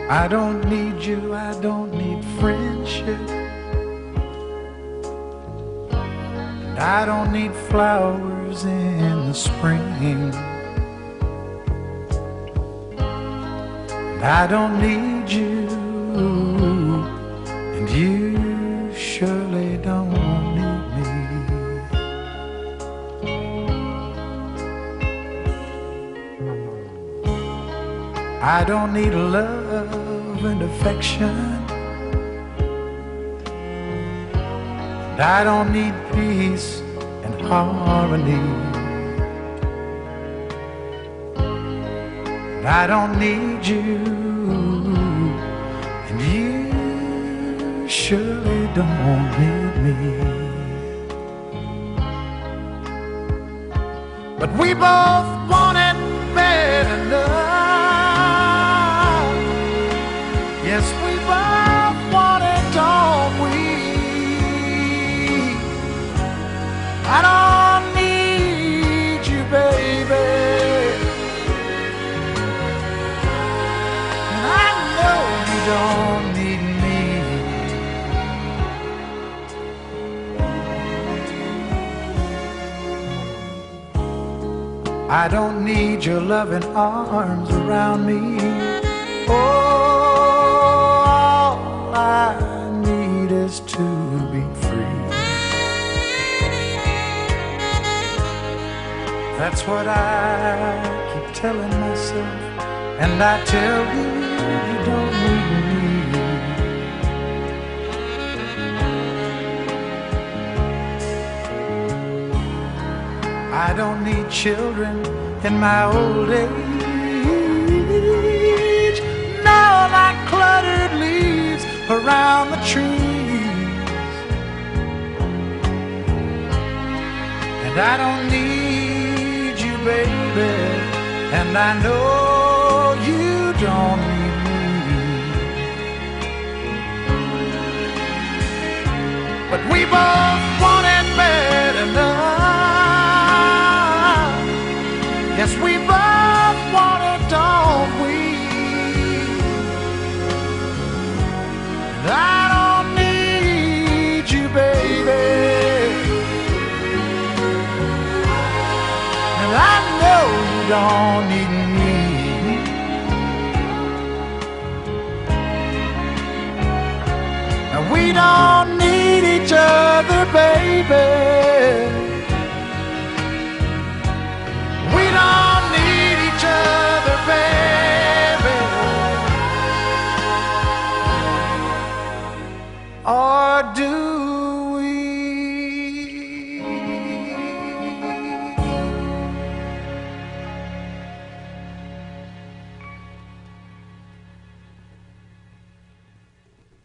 I don't need you, I don't need friendship, and I don't need flowers in the spring, and I don't need you, and you surely don't need me. I don't need love and affection, and I don't need peace and harmony, and I don't need you, and you surely don't need me. But we both want it bad enough. Yes, we both want it, don't we? I don't need you, baby, and I know you don't need me. I don't need your loving arms around me. All I need is to be free. That's what I keep telling myself, and I tell you, you don't need me. I don't need children in my old age, no, like cluttered leaves around the trees. And I don't need you, baby, and I know you don't need me. But we both want it bad enough. Yes, we both want it, don't we? And I don't need you, baby, and I know you don't need me. And we don't need each other, baby. We don't need each other, baby. Or do